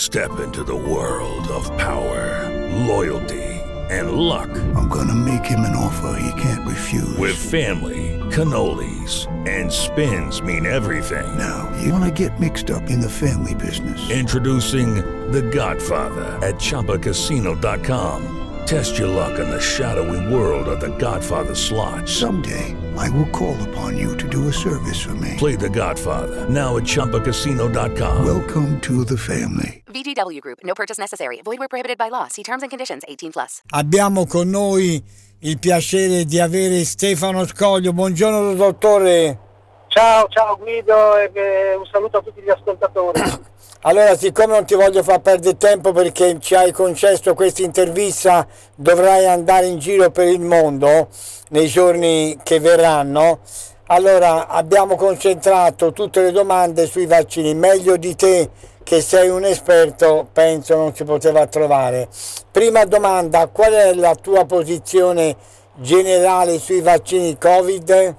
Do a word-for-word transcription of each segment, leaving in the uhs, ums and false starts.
Step into the world of power, loyalty, and luck. I'm gonna make him an offer he can't refuse. With family, cannolis, and spins mean everything. Now, you wanna get mixed up in the family business. Introducing The Godfather at Chumba Casino dot com. Test your luck in the shadowy world of The Godfather slot. Someday, I will call upon you to do a service for me. Play The Godfather, now at Chumba Casino dot com. Welcome to the family. V G W Group, no purchase necessary. Void where prohibited by law. See terms and conditions, eighteen plus. Abbiamo con noi il piacere di avere Stefano Scoglio. Buongiorno dottore. Ciao, ciao Guido e eh, un saluto a tutti gli ascoltatori. Allora, siccome non ti voglio far perdere tempo perché ci hai concesso questa intervista, dovrai andare in giro per il mondo nei giorni che verranno. Allora, abbiamo concentrato tutte le domande sui vaccini. Meglio di te, che sei un esperto, penso non si poteva trovare. Prima domanda, qual è la tua posizione generale sui vaccini Covid?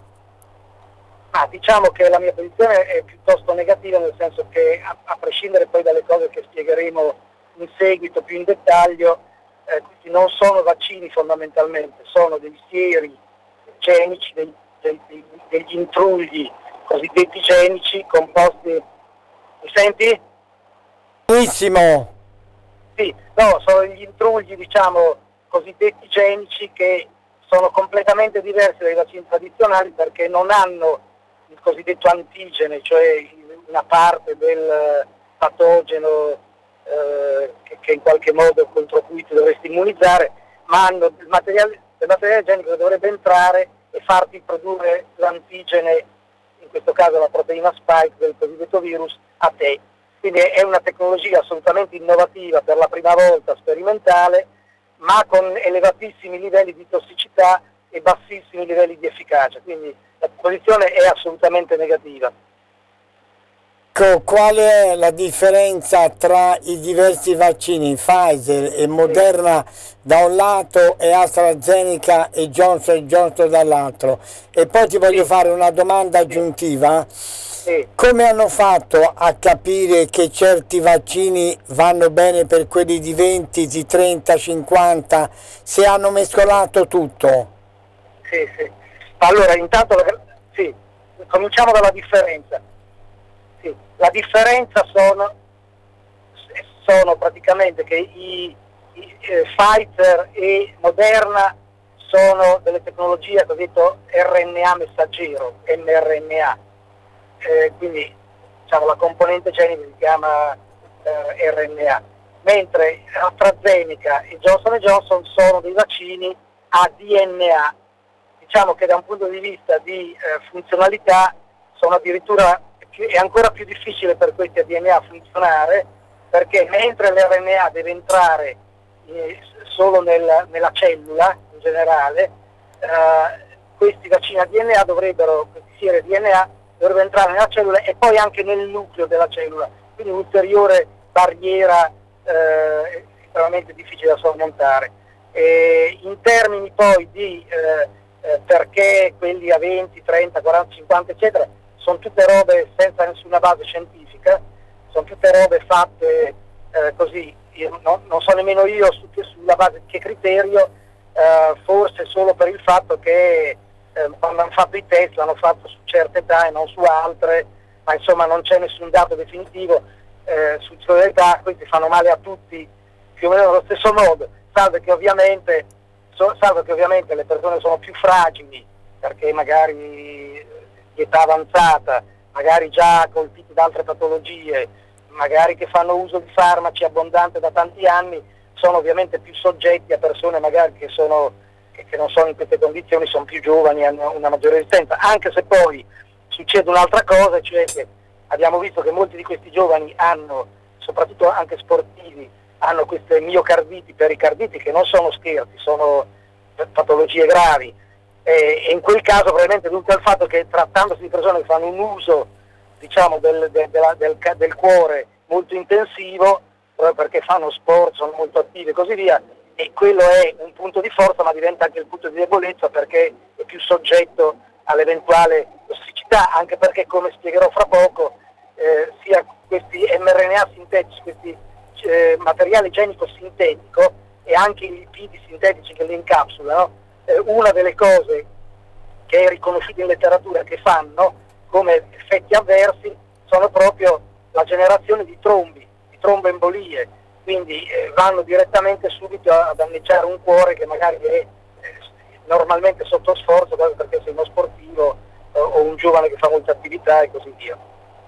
Ah, diciamo che la mia posizione è piuttosto negativa, nel senso che a, a prescindere poi dalle cose che spiegheremo in seguito più in dettaglio, eh, questi non sono vaccini fondamentalmente, sono dei sieri genici, dei, dei, degli intrugli cosiddetti genici composti. Mi senti? Benissimo. Sì, no, sono gli intrugli, diciamo, cosiddetti genici che sono completamente diversi dai vaccini tradizionali perché non hanno il cosiddetto antigene, cioè una parte del patogeno eh, che, che in qualche modo contro cui ti dovresti immunizzare, ma hanno del materiale, del materiale genico che dovrebbe entrare e farti produrre l'antigene, in questo caso la proteina spike del cosiddetto virus, a te. Quindi è una tecnologia assolutamente innovativa, per la prima volta sperimentale, ma con elevatissimi livelli di tossicità e bassissimi livelli di efficacia, quindi la posizione è assolutamente negativa. Qual è la differenza tra i diversi vaccini Pfizer e Moderna da un lato e AstraZeneca e Johnson Johnson dall'altro? E poi ti voglio fare una domanda aggiuntiva. Sì. Come hanno fatto a capire che certi vaccini vanno bene per quelli di venti, di trenta, cinquanta, se hanno mescolato tutto? Sì, sì. Allora, intanto, sì, cominciamo dalla differenza. Sì, la differenza sono, sono praticamente che i, i eh, Pfizer e Moderna sono delle tecnologie cosiddetto R N A messaggero, mRNA. Eh, quindi diciamo la componente genica si chiama eh, R N A, mentre AstraZeneca e Johnson Johnson sono dei vaccini a D N A. Diciamo che da un punto di vista di eh, funzionalità sono addirittura più, è ancora più difficile per questi a D N A funzionare, perché mentre l'R N A deve entrare eh, solo nel, nella cellula in generale, eh, questi vaccini a D N A dovrebbero, questi sieri a D N A dovrebbero entrare nella cellula e poi anche nel nucleo della cellula, quindi un'ulteriore barriera eh, estremamente difficile da sormontare. E in termini poi di eh, eh, perché quelli a venti, trenta, quaranta, cinquanta eccetera, sono tutte robe senza nessuna base scientifica, sono tutte robe fatte eh, così, io, no, non so nemmeno io su, sulla base di che criterio, eh, forse solo per il fatto che eh, quando hanno fatto i test l'hanno fatto su certe età e non su altre, ma insomma non c'è nessun dato definitivo eh, su certe età, questi fanno male a tutti più o meno allo stesso modo, salvo che ovviamente, so, salvo che ovviamente le persone sono più fragili, perché magari di età avanzata, magari già colpiti da altre patologie, magari che fanno uso di farmaci abbondante da tanti anni, sono ovviamente più soggetti a persone magari che, sono, che, che non sono in queste condizioni, sono più giovani, hanno una maggiore resistenza, anche se poi succede un'altra cosa, cioè che abbiamo visto che molti di questi giovani hanno, soprattutto anche sportivi, hanno queste miocarditi, pericarditi, che non sono scherzi, sono patologie gravi, e in quel caso probabilmente è dovuto al fatto che, trattandosi di persone che fanno un uso, diciamo, del, del, del, del cuore molto intensivo, proprio perché fanno sport, sono molto attivi e così via, e quello è un punto di forza ma diventa anche il punto di debolezza, perché è più soggetto all'eventuale tossicità, anche perché, come spiegherò fra poco, eh, sia questi mRNA sintetici, questi eh, materiale igienico sintetico e anche i lipidi sintetici che li incapsulano, eh, una delle cose che è riconosciuta in letteratura che fanno come effetti avversi sono proprio la generazione di trombi, di tromboembolie, quindi eh, vanno direttamente subito a danneggiare un cuore che magari è eh, normalmente sotto sforzo proprio perché sei uno sportivo eh, o un giovane che fa molta attività e così via.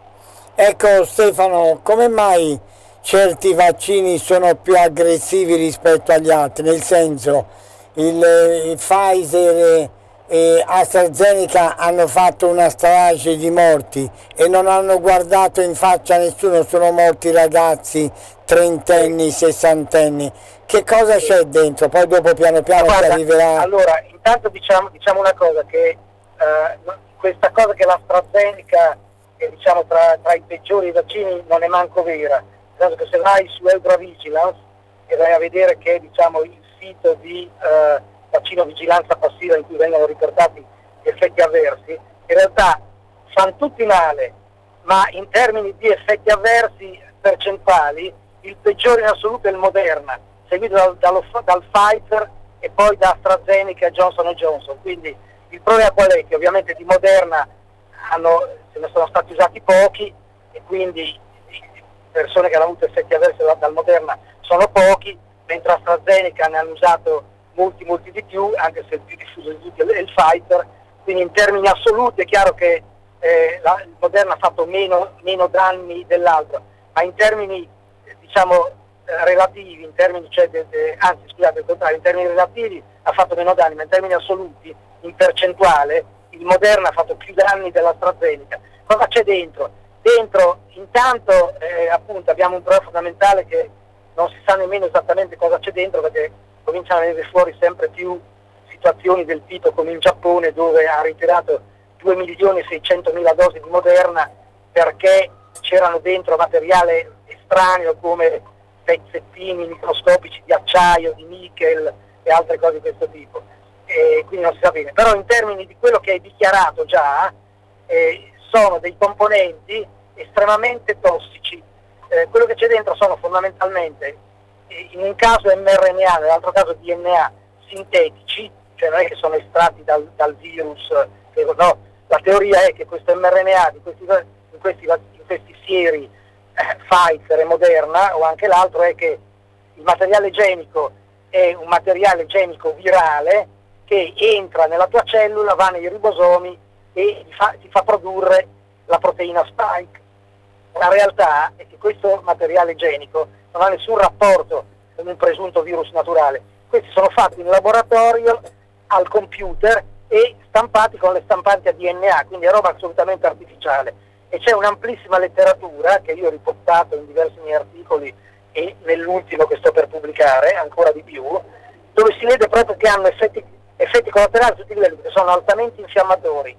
Ecco Stefano, come mai certi vaccini sono più aggressivi rispetto agli altri? Nel senso, il, il Pfizer e AstraZeneca hanno fatto una strage di morti e non hanno guardato in faccia nessuno, sono morti ragazzi trentenni, sessantenni. Che cosa c'è dentro? Poi dopo piano piano Guarda, si arriverà... Allora, intanto diciamo, diciamo una cosa, che eh, questa cosa che l'AstraZeneca è diciamo, tra, tra i peggiori vaccini non è manco vera, nel senso che se vai su Eudra Vigilance e vai a vedere che diciamo, il sito di... Eh, vaccino vigilanza passiva in cui vengono riportati gli effetti avversi, in realtà fanno tutti male, ma in termini di effetti avversi percentuali il peggiore in assoluto è il Moderna, seguito dal, dallo, dal Pfizer e poi da AstraZeneca e Johnson and Johnson. Quindi il problema qual è? Che ovviamente di Moderna hanno, se ne sono stati usati pochi e quindi persone che hanno avuto effetti avversi dal Moderna sono pochi, mentre AstraZeneca ne hanno usato molti molti di più, anche se il più diffuso di tutti è il Pfizer. Quindi in termini assoluti è chiaro che eh, la, il Moderna ha fatto meno, meno danni dell'altro, ma in termini eh, diciamo eh, relativi, in termini, cioè, de, de, anzi scusate, il contrario, in termini relativi ha fatto meno danni, ma in termini assoluti, in percentuale, il Moderna ha fatto più danni dell'AstraZeneca. Cosa c'è dentro? Dentro intanto eh, appunto abbiamo un problema fondamentale che non si sa nemmeno esattamente cosa c'è dentro, perché cominciano a venire fuori sempre più situazioni del tipo come in Giappone, dove ha ritirato due milioni e seicentomila dosi di Moderna perché c'erano dentro materiale estraneo come pezzettini microscopici di acciaio, di nickel e altre cose di questo tipo, e quindi non si sa bene. Però in termini di quello che è dichiarato già eh, sono dei componenti estremamente tossici. Eh, quello che c'è dentro sono fondamentalmente, in un caso mRNA, nell'altro caso D N A sintetici, cioè non è che sono estratti dal, dal virus, eh, no, la teoria è che questo mRNA di questi, in, questi, in questi sieri eh, Pfizer e Moderna, o anche l'altro, è che il materiale genico è un materiale genico virale che entra nella tua cellula, va nei ribosomi e ti fa, ti fa produrre la proteina spike. La realtà è che questo materiale genico non ha nessun rapporto con un presunto virus naturale. Questi sono fatti in laboratorio al computer e stampati con le stampanti a D N A, quindi è roba assolutamente artificiale. E c'è un'amplissima letteratura che io ho riportato in diversi miei articoli e nell'ultimo che sto per pubblicare, ancora di più, dove si vede proprio che hanno effetti, effetti collaterali a tutti i livelli, che sono altamente infiammatori,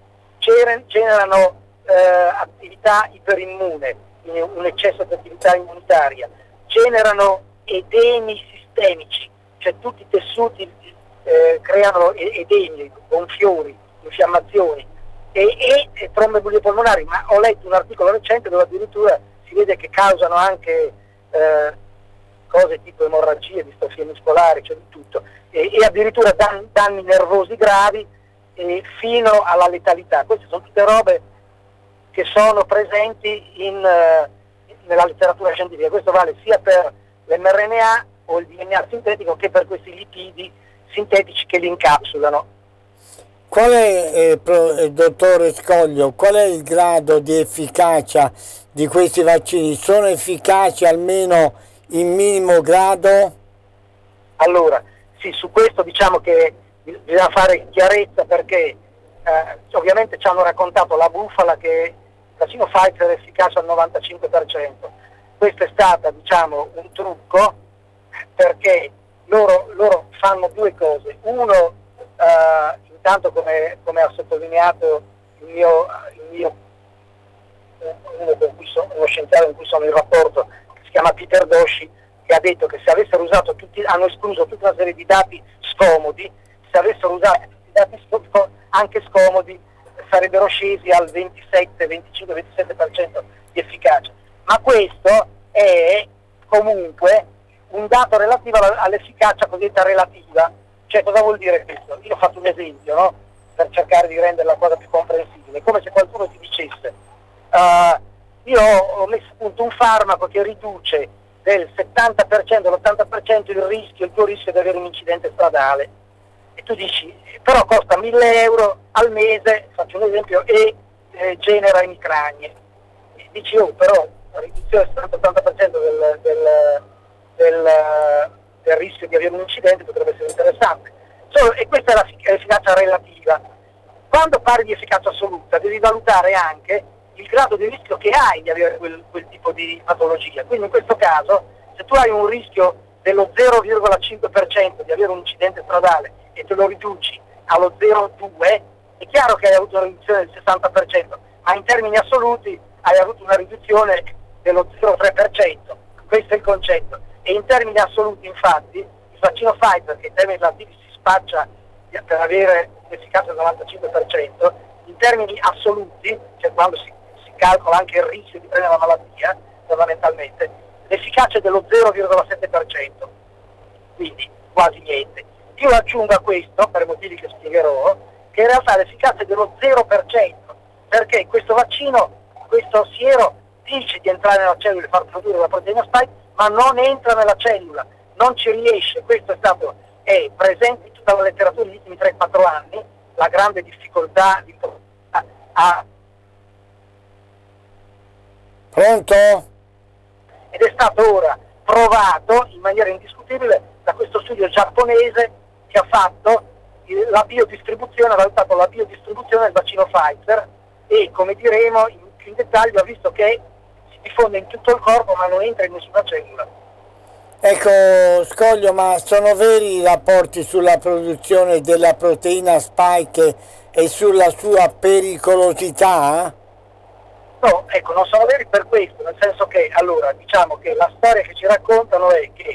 generano eh, attività iperimmune, un eccesso di attività immunitaria, generano edemi sistemici, cioè tutti i tessuti eh, creano edemi, gonfiori, infiammazioni e, e, e tromboembolie polmonari. Ma ho letto un articolo recente dove addirittura si vede che causano anche eh, cose tipo emorragie, distrofie muscolari, cioè di tutto, e, e addirittura dan, danni nervosi gravi e fino alla letalità. Queste sono tutte robe che sono presenti in, uh, nella letteratura scientifica. Questo vale sia per l'mRNA o il D N A sintetico che per questi lipidi sintetici che li incapsulano. Qual è, eh, pro, eh, dottore Scoglio, qual è il grado di efficacia di questi vaccini? Sono efficaci almeno in minimo grado? Allora, sì, su questo diciamo che bisogna fare chiarezza, perché eh, ovviamente ci hanno raccontato la bufala che il vaccino Pfizer è efficace al novantacinque per cento. Questo è stato, diciamo, un trucco, perché loro, loro fanno due cose. Uno, eh, intanto come, come ha sottolineato il mio, il mio uno, con cui so, uno scienziato con cui sono in rapporto, che si chiama Peter Doshi, che ha detto che se avessero usato tutti, hanno escluso tutta una serie di dati scomodi, se avessero usato tutti i dati scomodi, anche scomodi, sarebbero scesi al ventisette, venticinque, ventisette per cento di efficacia. Ma questo è comunque un dato relativo all'efficacia cosiddetta relativa. Cioè, cosa vuol dire questo? Io ho fatto un esempio, no? Per cercare di rendere la cosa più comprensibile, come se qualcuno ti dicesse uh, io ho messo a punto un farmaco che riduce del settanta per cento all'ottanta per cento il rischio, il tuo rischio di avere un incidente stradale, e tu dici però costa mille euro al mese, faccio un esempio, e eh, genera emicranie, e dici oh però la riduzione del settanta per cento del, del, del, del rischio di avere un incidente potrebbe essere interessante. Solo, e questa è la, l'efficacia relativa. Quando parli di efficacia assoluta devi valutare anche il grado di rischio che hai di avere quel, quel tipo di patologia. Quindi in questo caso, se tu hai un rischio dello zero virgola cinque per cento di avere un incidente stradale e te lo riduci allo zero virgola due per cento, è chiaro che hai avuto una riduzione del sessanta per cento, ma in termini assoluti hai avuto una riduzione dello zero virgola tre per cento. Questo è il concetto. E in termini assoluti, infatti, il vaccino Pfizer, che in termini relativi si spaccia per avere un'efficacia del novantacinque per cento, in termini assoluti, cioè quando si calcola anche il rischio di prendere la malattia, fondamentalmente, l'efficacia è dello zero virgola sette per cento, quindi quasi niente. Io aggiungo a questo, per motivi che spiegherò, che in realtà l'efficacia è dello zero per cento, perché questo vaccino, questo siero, dice di entrare nella cellula e far produrre la proteina spike, ma non entra nella cellula, non ci riesce. Questo è stato è presente in tutta la letteratura negli ultimi tre quattro anni, la grande difficoltà di a, a Pronto? Ed è stato ora provato in maniera indiscutibile da questo studio giapponese che ha fatto la biodistribuzione, ha valutato la biodistribuzione del vaccino Pfizer e, come diremo in, in dettaglio, ha visto che si diffonde in tutto il corpo ma non entra in nessuna cellula. Ecco Scoglio, ma sono veri i rapporti sulla produzione della proteina spike e sulla sua pericolosità? No, ecco, non sono veri per questo, nel senso che, allora, diciamo che la storia che ci raccontano è che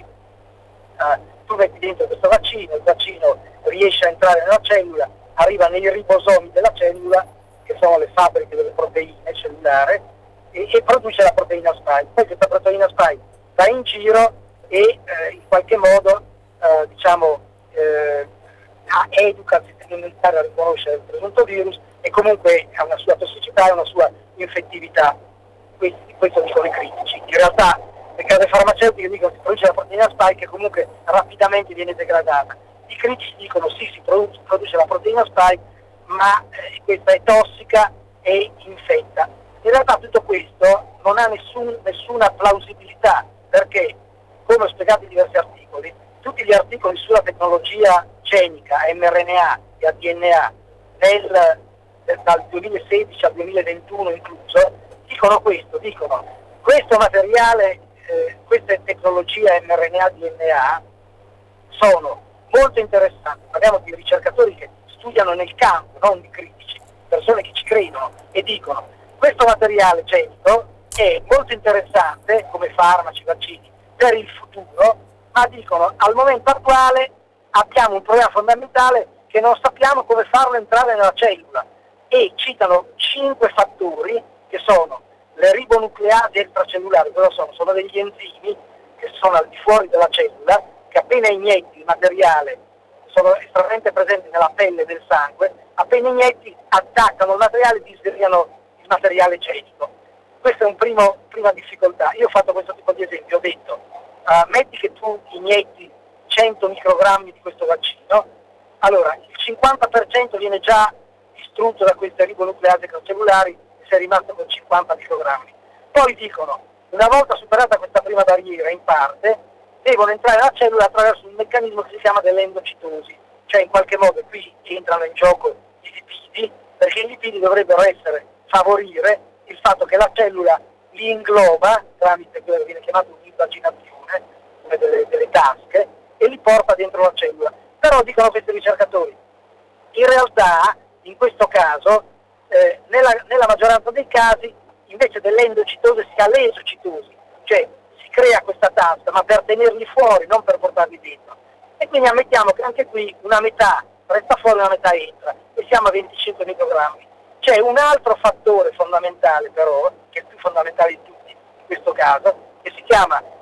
eh, tu metti dentro questo vaccino, il vaccino riesce a entrare nella cellula, arriva nei ribosomi della cellula, che sono le fabbriche delle proteine cellulari, e, e produce la proteina spike. Poi questa proteina spike va in giro e eh, in qualche modo, eh, diciamo, eh, educa il sistema immunitario a riconoscere il presunto virus, e comunque ha una sua tossicità e una sua infettività. Questo, questo dicono i critici. In realtà le case farmaceutiche dicono che si produce la proteina spike e comunque rapidamente viene degradata. I critici dicono sì, si produce, produce la proteina spike, ma eh, questa è tossica e infetta. In realtà tutto questo non ha nessun, nessuna plausibilità, perché, come ho spiegato in diversi articoli, tutti gli articoli sulla tecnologia genica, mRNA e A D N A, nel dal duemilasedici al duemilaventuno incluso, dicono questo, dicono questo materiale, eh, queste tecnologie mRNA D N A sono molto interessanti. Parliamo di ricercatori che studiano nel campo, non di critici, persone che ci credono e dicono questo materiale genico è molto interessante come farmaci, vaccini per il futuro, ma dicono al momento attuale abbiamo un problema fondamentale che non sappiamo come farlo entrare nella cellula. E citano cinque fattori che sono le ribonucleasi extracellulari. Cosa sono? Sono degli enzimi che sono al di fuori della cellula, che appena inietti il materiale, sono estremamente presenti nella pelle e nel sangue, appena inietti attaccano il materiale e disgregano il materiale genico. Questa è un primo, prima difficoltà. Io ho fatto questo tipo di esempio, ho detto uh, metti che tu inietti cento microgrammi di questo vaccino, allora il cinquanta per cento viene già distrutto da queste ribonucleasi extracellulari e si è rimasto con cinquanta microgrammi. Poi dicono, una volta superata questa prima barriera in parte, devono entrare nella cellula attraverso un meccanismo che si chiama dell'endocitosi, cioè in qualche modo qui entrano in gioco i lipidi, perché i lipidi dovrebbero essere, favorire il fatto che la cellula li ingloba tramite quello che viene chiamato un'impaginazione, come delle, delle tasche, e li porta dentro la cellula. Però dicono questi ricercatori, in realtà in questo caso, eh, nella, nella maggioranza dei casi, invece dell'endocitosi si ha l'esocitosi, cioè si crea questa tasca, ma per tenerli fuori, non per portarli dentro. E quindi ammettiamo che anche qui una metà resta fuori, una metà entra, e siamo a venticinque microgrammi. C'è un altro fattore fondamentale però, che è il più fondamentale di tutti in questo caso, che si chiama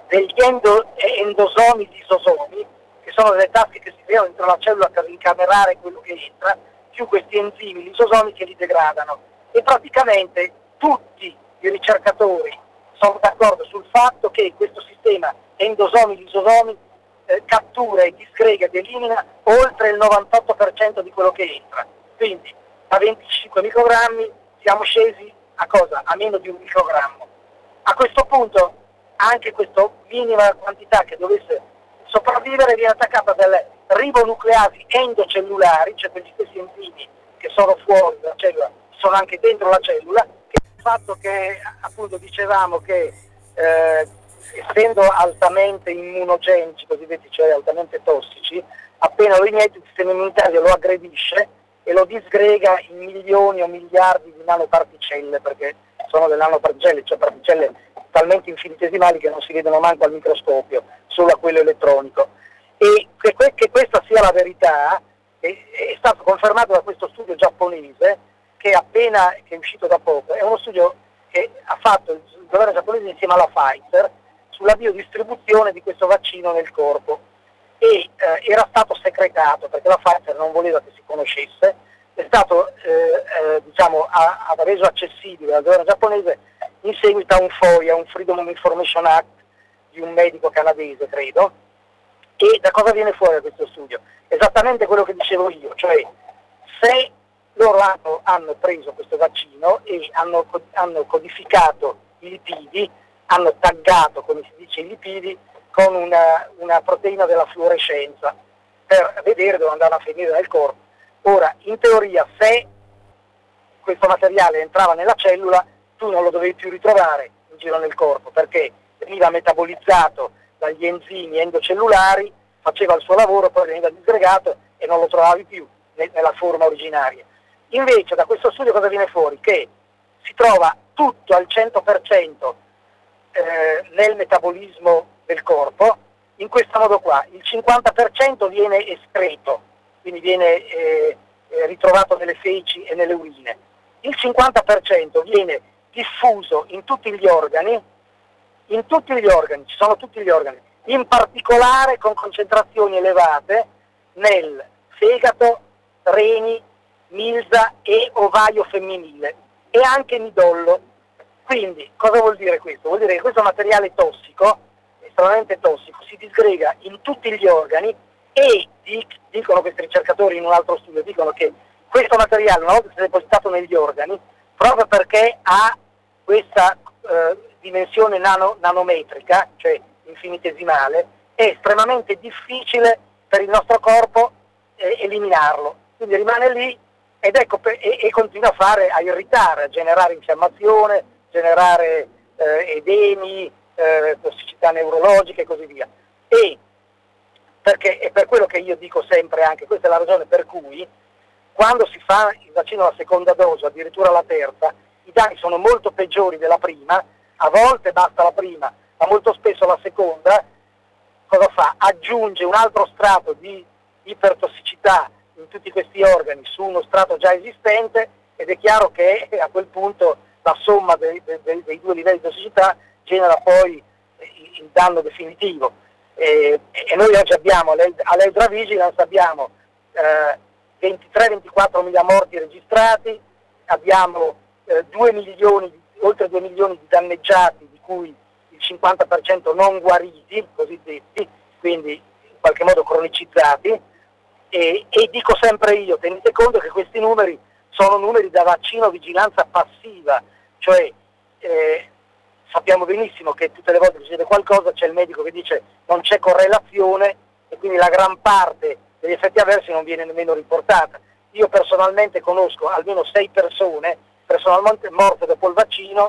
degli endo, endosomi lisosomi, che sono delle tasche che si creano dentro la cellula per incamerare quello che entra, più questi enzimi lisosomi che li degradano. E praticamente tutti i ricercatori sono d'accordo sul fatto che questo sistema endosomi-lisosomi eh, cattura e disgrega ed elimina oltre il novantotto per cento di quello che entra. Quindi da venticinque microgrammi siamo scesi a cosa? A meno di un microgrammo. A questo punto anche questa minima quantità che dovesse sopravvivere viene attaccata dalle ribonucleasi endocellulari, cioè quegli stessi enzimi che sono fuori dalla cellula, sono anche dentro la cellula, che il fatto che appunto dicevamo che eh, essendo altamente immunogenici, cosiddetti, cioè altamente tossici, appena lo inietti il sistema immunitario lo aggredisce e lo disgrega in milioni o miliardi di nanoparticelle, perché sono delle nanoparticelle, cioè particelle talmente infinitesimali che non si vedono manco al microscopio, solo a quello elettronico. E che, que- che questa sia la verità è, è stato confermato da questo studio giapponese che appena che è uscito da poco. È uno studio che ha fatto il governo giapponese insieme alla Pfizer sulla biodistribuzione di questo vaccino nel corpo, e eh, era stato secretato perché la Pfizer non voleva che si conoscesse. È stato eh, eh, diciamo ha, ha reso accessibile al governo giapponese in seguito a un FOIA, un Freedom of Information Act di un medico canadese, credo. E da cosa viene fuori da questo studio? Esattamente quello che dicevo io, cioè se loro hanno, hanno preso questo vaccino e hanno, hanno codificato i lipidi, hanno taggato, come si dice, i lipidi con una, una proteina della fluorescenza per vedere dove andavano a finire nel corpo. Ora, in teoria, se questo materiale entrava nella cellula, tu non lo dovevi più ritrovare in giro nel corpo, perché veniva metabolizzato dagli enzimi endocellulari, faceva il suo lavoro, poi veniva disgregato e non lo trovavi più nella forma originaria. Invece da questo studio cosa viene fuori? Che si trova tutto al cento per cento eh, nel metabolismo del corpo, in questo modo qua. Il cinquanta per cento viene escreto, quindi viene eh, ritrovato nelle feci e nelle urine. Il cinquanta per cento viene diffuso in tutti gli organi, in tutti gli organi, ci sono tutti gli organi, in particolare con concentrazioni elevate nel fegato, reni, milza e ovaio femminile e anche midollo. Quindi cosa vuol dire questo? Vuol dire che questo materiale tossico, estremamente tossico, si disgrega in tutti gli organi e dicono questi ricercatori in un altro studio, dicono che questo materiale, una volta che si è depositato negli organi, proprio perché ha questa eh, dimensione nano, nanometrica, cioè infinitesimale, è estremamente difficile per il nostro corpo eh, eliminarlo. Quindi rimane lì ed ecco, e, e continua a fare, a irritare, a generare infiammazione, generare eh, edemi, eh, tossicità neurologiche e così via. E perché è per quello che io dico sempre, anche questa è la ragione per cui quando si fa il vaccino alla seconda dose, addirittura alla terza, i danni sono molto peggiori della prima, a volte basta la prima, ma molto spesso la seconda cosa fa? Aggiunge un altro strato di ipertossicità in tutti questi organi su uno strato già esistente, ed è chiaro che a quel punto la somma dei, dei, dei due livelli di tossicità genera poi il danno definitivo. E, e noi oggi abbiamo all'Eudra Vigilance abbiamo eh, ventitré ventiquattro mila morti registrati, abbiamo eh, due milioni, oltre due milioni di danneggiati, di cui il cinquanta per cento non guariti, cosiddetti, quindi in qualche modo cronicizzati, e, e dico sempre io, tenete conto che questi numeri sono numeri da vaccino vigilanza passiva, cioè eh, sappiamo benissimo che tutte le volte che succede qualcosa c'è il medico che dice non c'è correlazione e quindi la gran parte degli effetti avversi non viene nemmeno riportata. Io personalmente conosco almeno sei persone personalmente morte dopo il vaccino,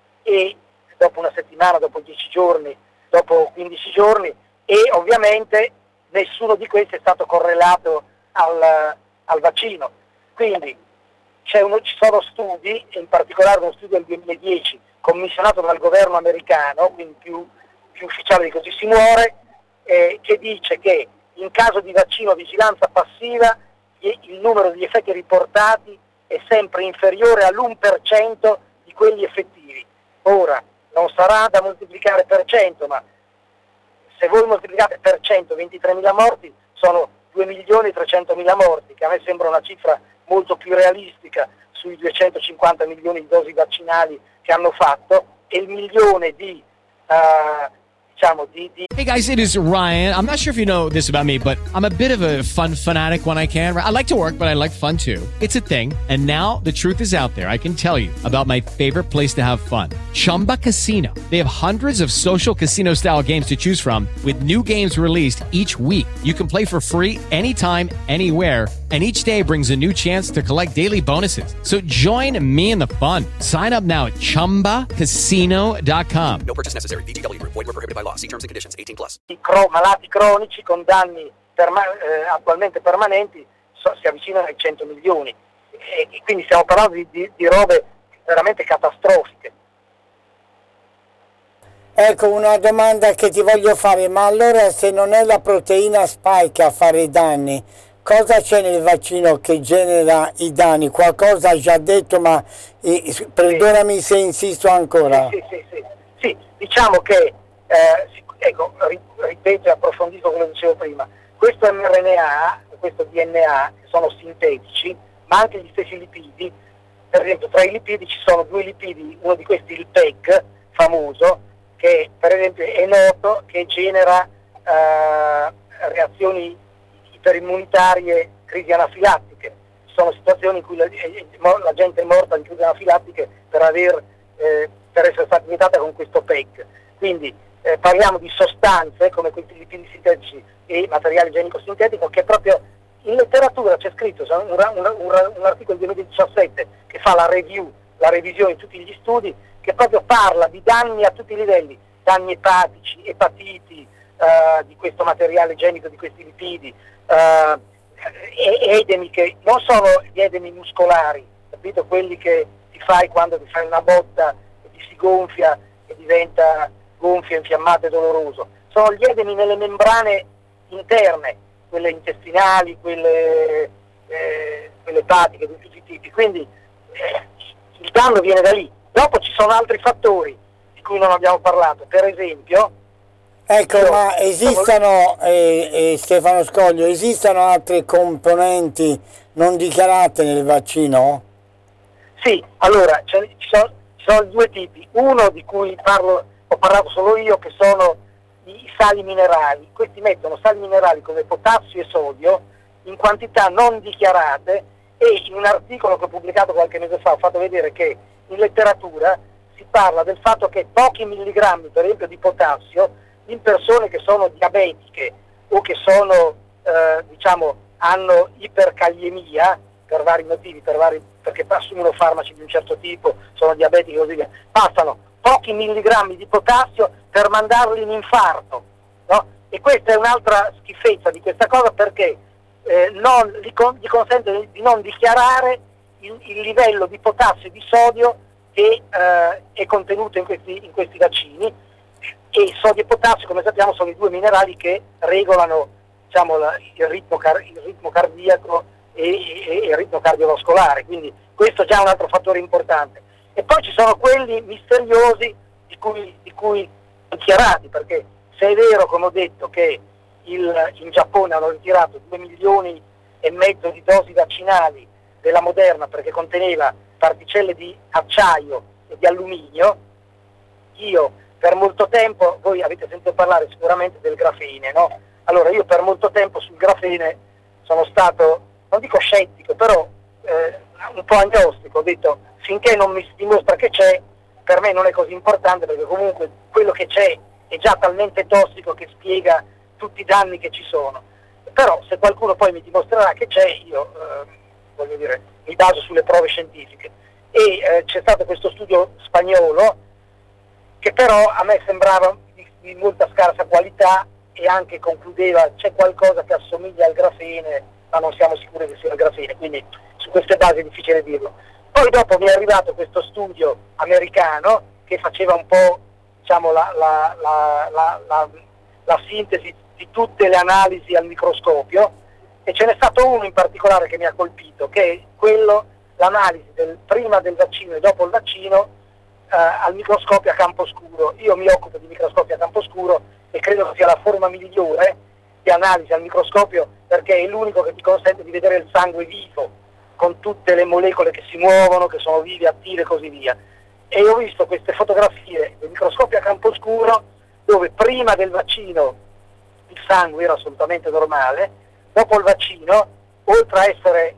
e dopo una settimana, dopo dieci giorni, dopo quindici giorni, e ovviamente nessuno di questi è stato correlato al, al vaccino. Quindi c'è uno, ci sono studi, in particolare uno studio del duemiladieci commissionato dal governo americano, quindi più, più ufficiale di così si muore, eh, che dice che in caso di vaccino a vigilanza passiva il numero degli effetti riportati è sempre inferiore all'uno per cento di quelli effettivi. Ora, non sarà da moltiplicare per cento, ma se voi moltiplicate per cento ventitremila morti, sono due milioni trecentomila morti, che a me sembra una cifra molto più realistica sui duecentocinquanta milioni di dosi vaccinali che hanno fatto, e il milione di, uh, diciamo, di, di... Hey guys, it is Ryan. I'm not sure if you know this about me, but I'm a bit of a fun fanatic when I can. I like to work, but I like fun too. It's a thing. And now the truth is out there. I can tell you about my favorite place to have fun. Chumba Casino. They have hundreds of social casino style games to choose from with new games released each week. You can play for free anytime, anywhere. And each day brings a new chance to collect daily bonuses. So join me in the fun. Sign up now at chumba casino dot com. No purchase necessary. V G W Group. Void where prohibited by law. See terms and conditions. eighteen plus. I cro- malati cronici con danni perma- eh, attualmente permanenti so- si avvicinano ai cento milioni. E, e quindi stiamo parlando di, di, di robe veramente catastrofiche. Ecco una domanda che ti voglio fare, ma allora se non è la proteina spike a fare i danni, cosa c'è nel vaccino che genera i danni? Qualcosa hai già detto, ma eh, perdonami se insisto ancora. Sì, sì, sì, sì. Sì, diciamo che, eh, ecco, ripeto e approfondisco quello che dicevo prima, questo mRNA, questo D N A, che sono sintetici, ma anche gli stessi lipidi, per esempio tra i lipidi ci sono due lipidi, uno di questi il P E G, famoso, che per esempio è noto che genera eh, reazioni iperimmunitarie, crisi anafilattiche. Ci sono situazioni in cui la, la gente è morta di crisi anafilattiche per, aver, eh, per essere stata iniettata con questo P E G. Quindi eh, parliamo di sostanze come questi lipidi sintetici e materiale igienico sintetico che proprio in letteratura c'è scritto, un, un, un, un articolo del duemiladiciassette che fa la review, la revisione di tutti gli studi, che proprio parla di danni a tutti i livelli, danni epatici, epatiti, uh, di questo materiale igienico, di questi lipidi, uh, edemi che non sono gli edemi muscolari, capito? Quelli che ti fai quando ti fai una botta e ti si gonfia e diventa gonfio, infiammato e doloroso, sono gli edemi nelle membrane interne, quelle intestinali, quelle, eh, quelle epatiche di tutti i tipi, quindi eh, il danno viene da lì. Dopo ci sono altri fattori di cui non abbiamo parlato, per esempio... Ecco, io, ma esistono, eh, eh, Stefano Scoglio, esistono altre componenti non dichiarate nel vaccino? Sì, allora, ci sono, ci sono due tipi, uno di cui parlo, ho parlato solo io, che sono i sali minerali. Questi mettono sali minerali come potassio e sodio in quantità non dichiarate, e in un articolo che ho pubblicato qualche mese fa ho fatto vedere che in letteratura si parla del fatto che pochi milligrammi, per esempio, di potassio in persone che sono diabetiche o che sono, eh, diciamo, hanno ipercaliemia per vari motivi, per vari, perché assumono farmaci di un certo tipo, sono diabetiche e così via, bastano pochi milligrammi di potassio per mandarli in infarto, no? E questa è un'altra schifezza di questa cosa, perché eh, non, gli, con, gli consente di non dichiarare il, il livello di potassio e di sodio che eh, è contenuto in questi, in questi vaccini, e sodio e potassio, come sappiamo, sono i due minerali che regolano, diciamo, la, il, ritmo car- il ritmo cardiaco e, e, e il ritmo cardiovascolare, quindi questo è già un altro fattore importante. E poi ci sono quelli misteriosi di cui, di cui dichiarati, perché se è vero, come ho detto, che il, in Giappone hanno ritirato due milioni e mezzo di dosi vaccinali della Moderna perché conteneva particelle di acciaio e di alluminio, io per molto tempo, voi avete sentito parlare sicuramente del grafene, no? Allora io per molto tempo sul grafene sono stato, non dico scettico, però eh, un po' agnostico, ho detto finché non mi si dimostra che c'è, per me non è così importante, perché comunque quello che c'è è già talmente tossico che spiega tutti i danni che ci sono. Però se qualcuno poi mi dimostrerà che c'è, io eh, voglio dire, mi baso sulle prove scientifiche. E eh, c'è stato questo studio spagnolo che però a me sembrava di, di molta scarsa qualità, e anche concludeva c'è qualcosa che assomiglia al grafene, ma non siamo sicuri che sia il grafene, quindi su queste basi è difficile dirlo. Poi dopo mi è arrivato questo studio americano che faceva un po', diciamo, la, la, la, la, la, la sintesi di tutte le analisi al microscopio, e ce n'è stato uno in particolare che mi ha colpito, che è quello, l'analisi del prima del vaccino e dopo il vaccino eh, al microscopio a campo scuro. Io mi occupo di microscopio a campo scuro e credo sia la forma migliore di analisi al microscopio, perché è l'unico che ti consente di vedere il sangue vivo, con tutte le molecole che si muovono, che sono vive, attive e così via. E ho visto queste fotografie del microscopio a campo scuro, dove prima del vaccino il sangue era assolutamente normale, dopo il vaccino, oltre a essere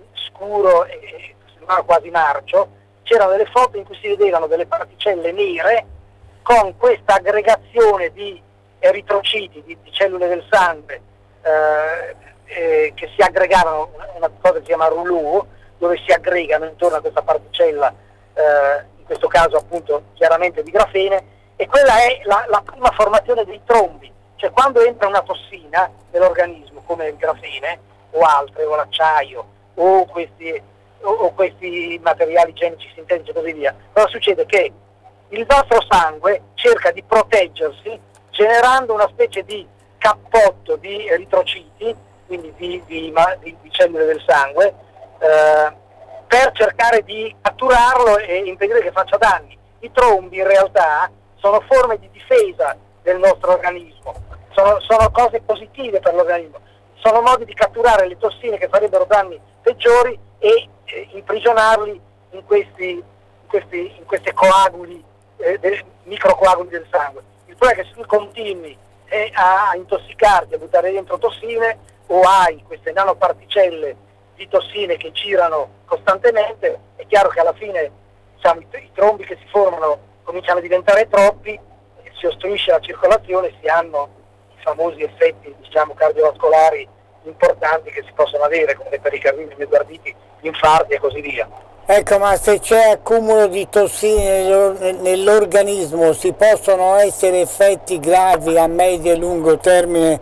scuro e quasi marcio, c'erano delle foto in cui si vedevano delle particelle nere con questa aggregazione di eritrociti, di, di cellule del sangue, eh, eh, che si aggregavano, una cosa che si chiama rouleau, dove si aggregano intorno a questa particella, eh, in questo caso appunto chiaramente di grafene, e quella è la, la prima formazione dei trombi, cioè quando entra una tossina nell'organismo come il grafene o altre, o l'acciaio o questi, o, o questi materiali igienici sintetici e così via, cosa succede? Che il nostro sangue cerca di proteggersi generando una specie di cappotto di eritrociti, quindi di, di, di, di cellule del sangue, eh, per cercare di catturarlo e impedire che faccia danni. I trombi in realtà sono forme di difesa del nostro organismo, sono, sono cose positive per l'organismo, sono modi di catturare le tossine che farebbero danni peggiori e eh, imprigionarli in questi, in questi in questi coaguli, eh, del, microcoaguli del sangue. Il problema è che se tu continui eh, a intossicarti, a buttare dentro tossine, o hai queste nanoparticelle di tossine che girano costantemente, è chiaro che alla fine, diciamo, i, i trombi che si formano cominciano a diventare troppi, si ostruisce la circolazione, si hanno i famosi effetti, diciamo, cardiovascolari importanti che si possono avere, come le pericarditi, i miocarditi, gli infarti e così via. Ecco, ma se c'è accumulo di tossine nell'organismo, si possono essere effetti gravi a medio e lungo termine?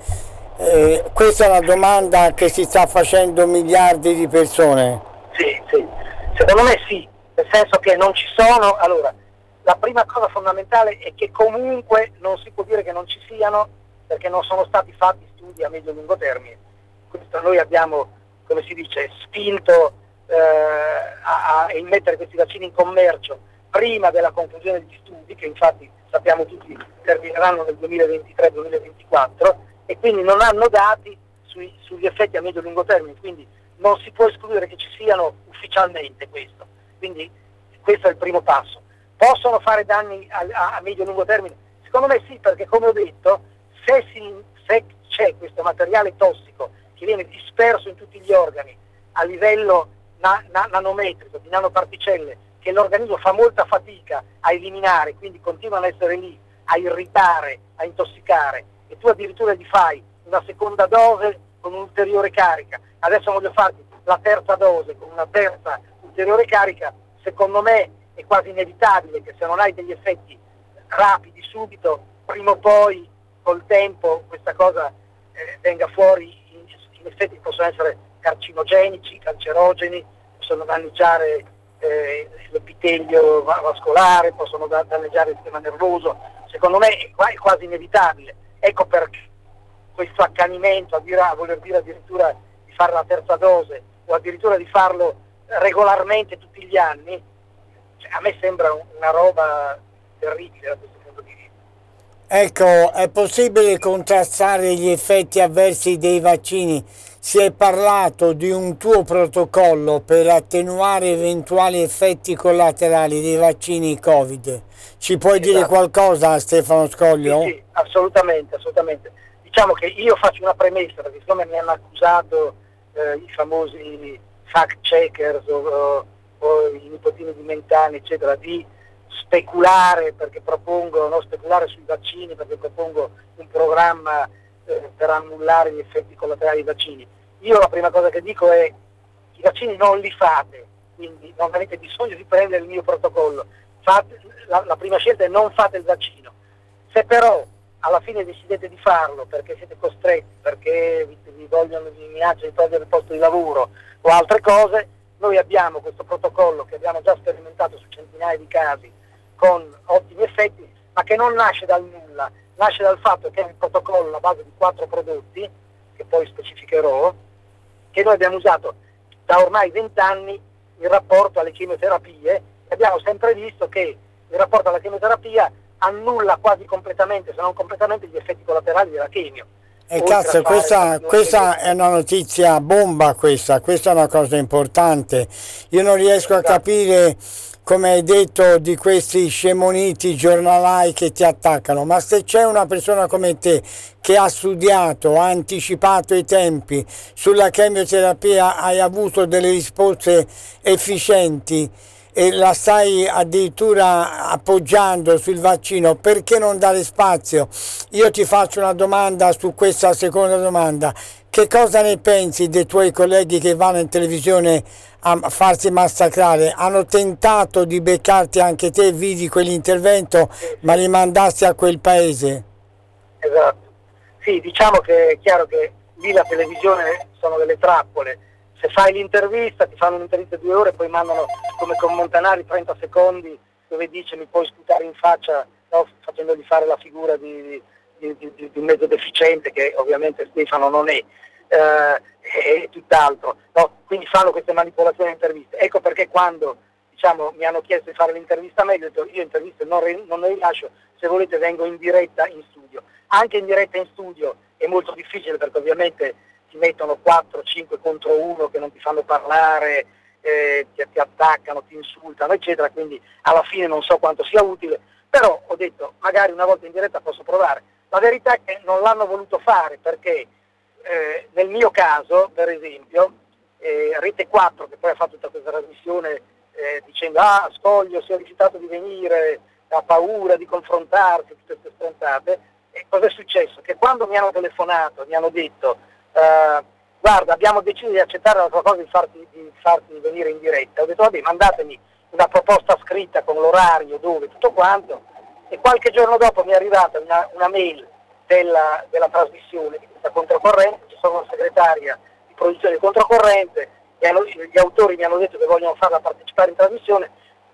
Eh, questa è una domanda che si sta facendo miliardi di persone. Sì, sì, secondo me sì, nel senso che non ci sono. Allora, la prima cosa fondamentale è che comunque non si può dire che non ci siano, perché non sono stati fatti studi a medio e lungo termine. Questo noi abbiamo, come si dice, spinto eh, a, a immettere questi vaccini in commercio prima della conclusione degli studi, che infatti sappiamo tutti termineranno nel duemilaventitré duemilaventiquattro, e quindi non hanno dati sui, sugli effetti a medio e lungo termine, quindi non si può escludere che ci siano ufficialmente questo. Quindi questo è il primo passo. Possono fare danni a, a, a medio e lungo termine? Secondo me sì, perché come ho detto, se, si, se c'è questo materiale tossico che viene disperso in tutti gli organi a livello na, na, nanometrico, di nanoparticelle, che l'organismo fa molta fatica a eliminare, quindi continuano a essere lì, a irritare, a intossicare, e tu addirittura gli fai una seconda dose con un'ulteriore carica, adesso voglio farti la terza dose con una terza ulteriore carica, secondo me è quasi inevitabile che se non hai degli effetti rapidi subito, prima o poi col tempo questa cosa eh, venga fuori, in, in effetti possono essere carcinogenici, cancerogeni, possono danneggiare eh, l'epitelio vascolare, possono danneggiare il sistema nervoso. Secondo me è, è quasi inevitabile. Ecco perché questo accanimento a, dire, a voler dire addirittura di fare la terza dose o addirittura di farlo regolarmente tutti gli anni, cioè, a me sembra una roba terribile da questo punto di vista. Ecco, è possibile contrastare gli effetti avversi dei vaccini? Si è parlato di un tuo protocollo per attenuare eventuali effetti collaterali dei vaccini Covid. Ci puoi Esatto. dire qualcosa, Stefano Scoglio? Sì, sì, assolutamente, assolutamente. Diciamo che io faccio una premessa, perché siccome mi hanno accusato eh, i famosi fact checkers o, o, o i nipotini di Mentana, eccetera, di speculare perché propongo, no, speculare sui vaccini perché propongo un programma eh, per annullare gli effetti collaterali dei vaccini. Io la prima cosa che dico è: i vaccini non li fate, quindi non avete bisogno di prendere il mio protocollo. Fate, la, la prima scelta è non fate il vaccino. Se però alla fine decidete di farlo perché siete costretti, perché vi, vi vogliono, vi minacciano di togliere il posto di lavoro o altre cose, noi abbiamo questo protocollo che abbiamo già sperimentato su centinaia di casi con ottimi effetti, ma che non nasce dal nulla, nasce dal fatto che è un protocollo a base di quattro prodotti, che poi specificherò, che noi abbiamo usato da ormai vent'anni in rapporto alle chemioterapie, e abbiamo sempre visto che in rapporto alla chemioterapia annulla quasi completamente, se non completamente, gli effetti collaterali della chemio. E cazzo, questa, questa è una notizia bomba, questa, questa è una cosa importante. Io non riesco a capire, come hai detto, di questi scemoniti giornalai che ti attaccano, ma se c'è una persona come te che ha studiato, ha anticipato i tempi sulla chemioterapia, hai avuto delle risposte efficienti e la stai addirittura appoggiando sul vaccino, perché non dare spazio? Io ti faccio una domanda su questa seconda domanda: che cosa ne pensi dei tuoi colleghi che vanno in televisione a farsi massacrare? Hanno tentato di beccarti anche te, vidi quell'intervento, ma li mandassi a quel paese? Esatto, sì, diciamo che è chiaro che lì la televisione sono delle trappole. Se fai l'intervista, ti fanno un'intervista di due ore, poi mandano come con Montanari trenta secondi dove dice mi puoi sputare in faccia, no? Facendogli fare la figura di, di, di, di un mezzo deficiente, che ovviamente Stefano non è, eh, è tutt'altro, no? Quindi fanno queste manipolazioni di interviste. Ecco perché quando, diciamo, mi hanno chiesto di fare l'intervista a me, io ho detto io interviste non, non le rilascio, se volete vengo in diretta in studio. Anche in diretta in studio è molto difficile, perché ovviamente ti mettono quattro cinque contro uno che non ti fanno parlare, eh, ti, ti attaccano, ti insultano, eccetera, quindi alla fine non so quanto sia utile, però ho detto magari una volta in diretta posso provare. La verità è che non l'hanno voluto fare perché eh, nel mio caso, per esempio, eh, Rete quattro, che poi ha fatto tutta questa trasmissione eh, dicendo ah Scoglio si è rifiutato di venire, ha paura di confrontarsi, tutte queste stronzate, e cosa è successo? Che quando mi hanno telefonato, mi hanno detto Uh, guarda, abbiamo deciso di accettare la tua cosa di farti, di farti venire in diretta, ho detto vabbè, mandatemi una proposta scritta con l'orario, dove, tutto quanto, e qualche giorno dopo mi è arrivata una, una mail della, della trasmissione di questa Controcorrente, ci sono una segretaria di produzione di Controcorrente, e hanno, gli autori mi hanno detto che vogliono farla partecipare in trasmissione,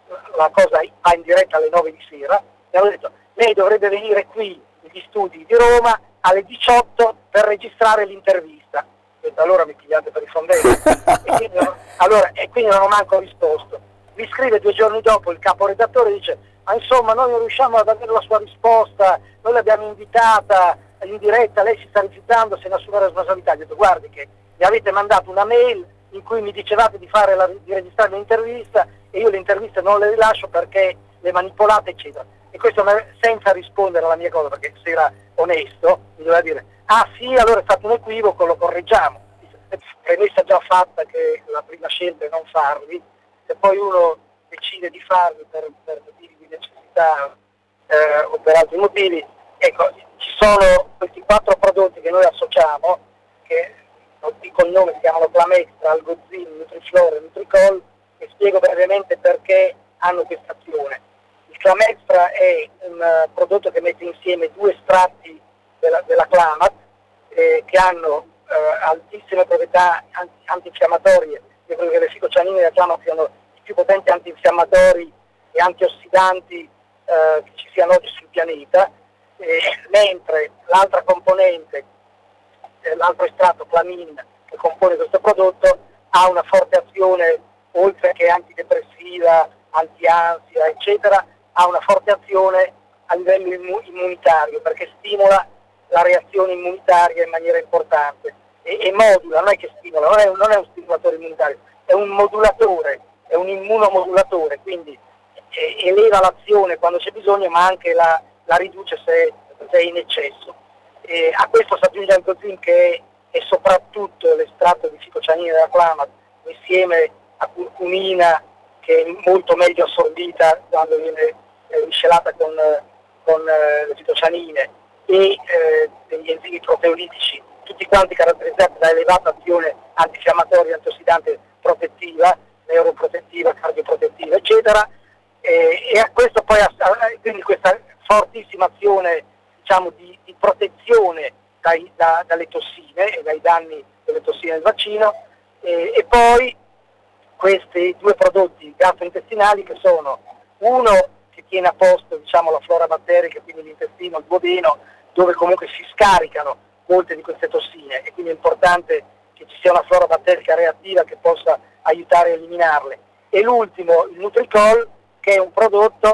la cosa va in diretta alle nove di sera, mi hanno detto lei dovrebbe venire qui negli studi di Roma alle diciotto per registrare l'intervista. Ho detto allora mi pigliate per i fondelli. e, quindi non, allora, e quindi non ho manco risposto. Mi scrive due giorni dopo il caporedattore e dice ma insomma noi non riusciamo ad avere la sua risposta, noi l'abbiamo invitata in diretta, lei si sta rifiutando, se ne assume la responsabilità. Ho detto guardi che mi avete mandato una mail in cui mi dicevate di, fare la, di registrare l'intervista e io le interviste non le rilascio perché le manipolate, eccetera. E questo senza rispondere alla mia cosa, perché se era onesto mi doveva dire ah sì, allora è stato un equivoco, lo correggiamo. Premessa già fatta che la prima scelta è non farli, se poi uno decide di farli per, per motivi di necessità eh, o per altri motivi, ecco, ci sono questi quattro prodotti che noi associamo, che non dico il nome, si chiamano Clamextra, Algozin, Nutriflora e Nutricol, e spiego brevemente perché hanno questa azione. Il Clamextra è un uh, prodotto che mette insieme due estratti della, della Clamat eh, che hanno uh, altissime proprietà anti, antinfiammatorie. Io credo che le ficocianine della Clamat siano i più potenti antinfiammatori e antiossidanti uh, che ci siano oggi sul pianeta, eh, mentre l'altra componente, eh, l'altro estratto Clamin che compone questo prodotto, ha una forte azione, oltre che antidepressiva, anti-ansia, eccetera, ha una forte azione a livello immunitario, perché stimola la reazione immunitaria in maniera importante e, e modula, non è che stimola, non è, un, non è un stimolatore immunitario, è un modulatore, è un immunomodulatore, quindi eh, eleva l'azione quando c'è bisogno, ma anche la, la riduce se, se è in eccesso. E a questo si aggiunge anche Algozin, che è, è soprattutto l'estratto di ficocianina della Clamat, insieme a curcumina, che è molto meglio assorbita quando viene eh, miscelata con, con eh, le fitocianine, e eh, degli enzimi proteolitici, tutti quanti caratterizzati da elevata azione antinfiammatoria, antiossidante protettiva, neuroprotettiva, cardioprotettiva, eccetera, e, e a questo poi a, quindi questa fortissima azione, diciamo, di, di protezione dai, da, dalle tossine e dai danni delle tossine del vaccino, e, e poi questi due prodotti gastrointestinali, che sono uno che tiene a posto, diciamo, la flora batterica, quindi l'intestino, il duodeno, dove comunque si scaricano molte di queste tossine, e quindi è importante che ci sia una flora batterica reattiva che possa aiutare a eliminarle. E l'ultimo, il Nutricol, che è un prodotto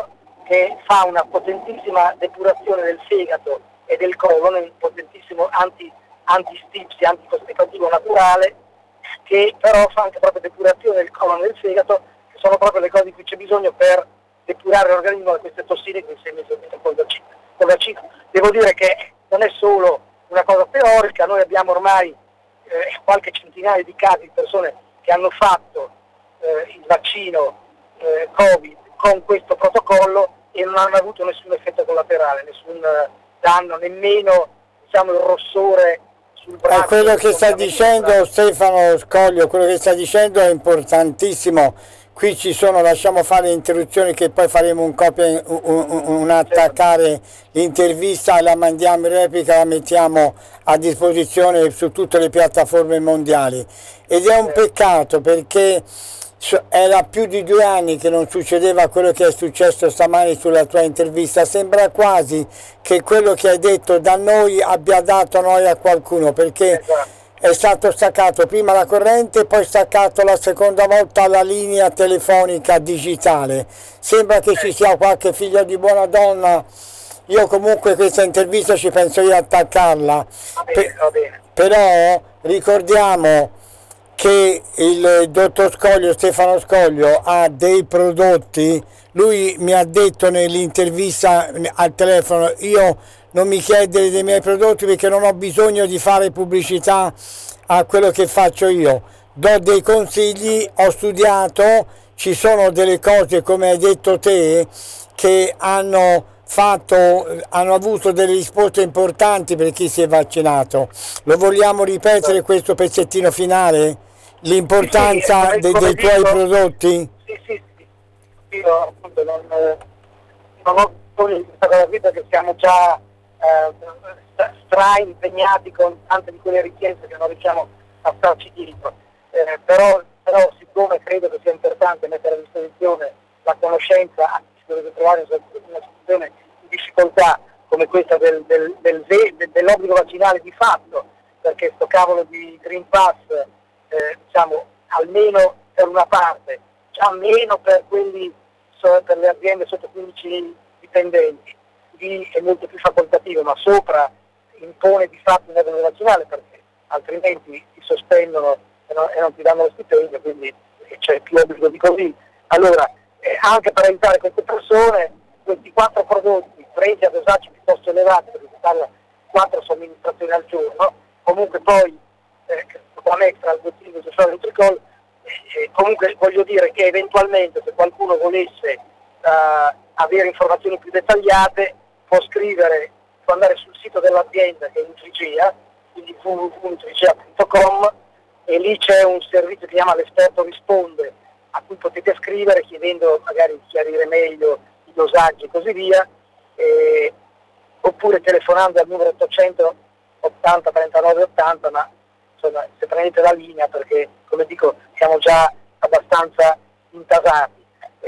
che fa una potentissima depurazione del fegato e del colon, un potentissimo anti, antistipsi, anticostipativo naturale, che però fa anche proprio depurazione del colon e del fegato, che sono proprio le cose di cui c'è bisogno per depurare l'organismo da queste tossine che si è messo dentro col vaccino. Col vaccino. Devo dire che non è solo una cosa teorica, noi abbiamo ormai eh, qualche centinaio di casi di persone che hanno fatto eh, il vaccino eh, Covid con questo protocollo e non hanno avuto nessun effetto collaterale, nessun eh, danno, nemmeno diciamo il rossore sul braccio. Eh, quello che sta dicendo Stefano Scoglio, quello che sta dicendo è importantissimo. Qui ci sono, lasciamo fare interruzioni che poi faremo un copia, un, un, un attaccare l'intervista, la mandiamo in replica, la mettiamo a disposizione su tutte le piattaforme mondiali. Ed è un peccato perché era più di due anni che non succedeva quello che è successo stamani sulla tua intervista. Sembra quasi che quello che hai detto da noi abbia dato noi a qualcuno, perché è stato staccato prima la corrente, poi staccato la seconda volta la linea telefonica digitale. Sembra che ci sia qualche figlio di buona donna. Io comunque questa intervista ci penso io attaccarla. Va bene, va bene. Però ricordiamo che il dottor Scoglio, Stefano Scoglio, ha dei prodotti. Lui mi ha detto nell'intervista al telefono: io non mi chiedere dei miei prodotti perché non ho bisogno di fare pubblicità a quello che faccio io, do dei consigli, ho studiato, ci sono delle cose, come hai detto te, che hanno fatto, hanno avuto delle risposte importanti per chi si è vaccinato. Lo vogliamo ripetere questo pezzettino finale? L'importanza sì, sì, de, dei dico, tuoi prodotti? Sì, sì, sì. Io appunto non, non ho questa cosa qui perché siamo già eh, stra impegnati con tante di quelle richieste che non riusciamo a starci dietro. Eh, però, però siccome credo che sia importante mettere a disposizione la conoscenza, anche se dovete trovare una situazione di difficoltà come questa del, del, del, del, dell'obbligo vaccinale di fatto, perché sto cavolo di Green Pass, eh, diciamo, almeno per una parte, già meno per quelli, so, per le aziende sotto quindici dipendenti, lì è molto più facoltativo, ma sopra impone di fatto un obbligo vaccinale perché altrimenti ti sospendono e non, e non ti danno lo stipendio, quindi c'è più obbligo di così. Allora, eh, anche per aiutare queste persone, questi quattro prodotti presi a dosaggi piuttosto elevati, perché si parla di quattro somministrazioni al giorno, comunque poi eh, con extra al bottino di Social Nutricol, eh, comunque voglio dire che eventualmente se qualcuno volesse eh, avere informazioni più dettagliate può scrivere, può andare sul sito dell'azienda che è Nutricea, quindi w w w punto nutricea punto com, e lì c'è un servizio che si chiama L'esperto risponde, a cui potete scrivere chiedendo magari di chiarire meglio i dosaggi e così via, eh, oppure telefonando al numero ottocento ottanta trentanove ottanta, ma insomma se prendete la linea perché come dico siamo già abbastanza intasati.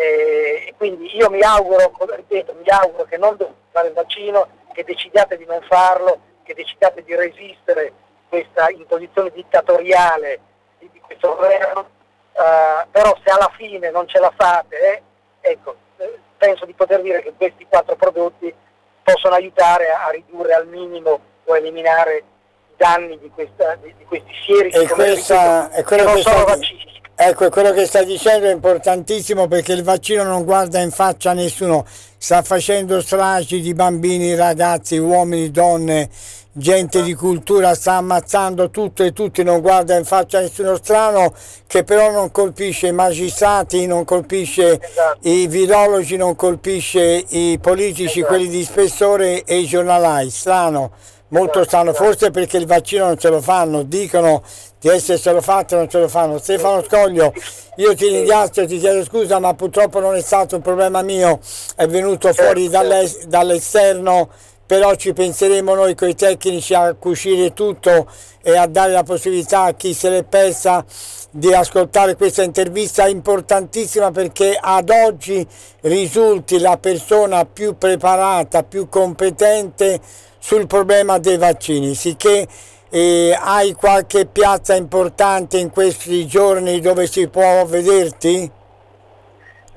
E quindi io mi auguro, ripeto, mi auguro che non dovete fare il vaccino, che decidiate di non farlo, che decidiate di resistere questa imposizione dittatoriale di, di questo governo, uh, però se alla fine non ce la fate, eh, ecco, eh, penso di poter dire che questi quattro prodotti possono aiutare a, a ridurre al minimo o eliminare i danni di, questa, di, di questi sieri e questa, è quello che non che sono sta, vaccini. Ecco, quello che stai dicendo è importantissimo perché il vaccino non guarda in faccia a nessuno, sta facendo stragi di bambini, ragazzi, uomini, donne, gente di cultura, sta ammazzando tutto e tutti, non guarda in faccia a nessuno, strano che però non colpisce i magistrati, non colpisce Esatto. i virologi, non colpisce i politici, Esatto. quelli di spessore e i giornalai, strano. Molto strano, forse perché il vaccino non ce lo fanno, dicono di esserselo fatto e non ce lo fanno. Stefano Scoglio, io ti ringrazio, ti chiedo scusa, ma purtroppo non è stato un problema mio, è venuto fuori dall'es- dall'esterno, però ci penseremo noi coi tecnici a cucire tutto e a dare la possibilità a chi se l'è persa di ascoltare questa intervista importantissima, perché ad oggi risulti la persona più preparata, più competente sul problema dei vaccini, sicché eh, hai qualche piazza importante in questi giorni dove si può vederti?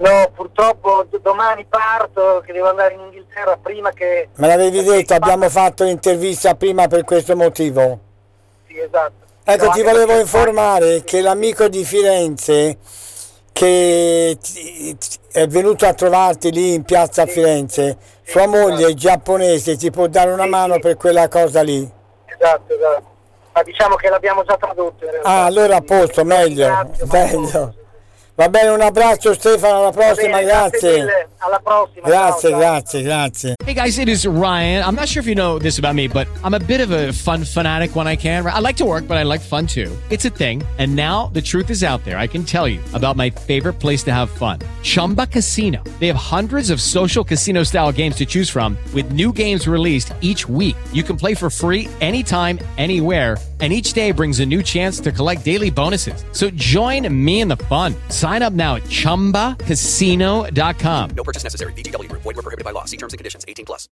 No, purtroppo d- domani parto, che devo andare in Inghilterra prima che... Me l'avevi detto, abbiamo fatto l'intervista prima per questo motivo. Sì, esatto. Ecco, No, ti anche volevo perché- informare che l'amico di Firenze che ti- ti- è venuto a trovarti lì in piazza Firenze, sua moglie è giapponese, ti può dare una Sì, mano sì. per quella cosa lì. Esatto, esatto. Ma diciamo che l'abbiamo già tradotto in realtà. Ah, allora a posto, meglio, Grazie, ma a posto, meglio. sì, sì. Va bene, un abbraccio Stefano, alla Va prossima, bene, grazie. mille. Alla prossima. Grazie, ciao, ciao. grazie, grazie. Hey guys, it is Ryan. I'm not sure if you know this about me, but I'm a bit of a fun fanatic when I can. I like to work, but I like fun too. It's a thing. And now the truth is out there. I can tell you about my favorite place to have fun. Chumba Casino. They have hundreds of social casino style games to choose from with new games released each week. You can play for free anytime, anywhere. And each day brings a new chance to collect daily bonuses. So join me in the fun. Sign up now at chumba casino dot com. No purchase necessary. V G W Group. Void were prohibited by law. See terms and conditions. eighteen plus.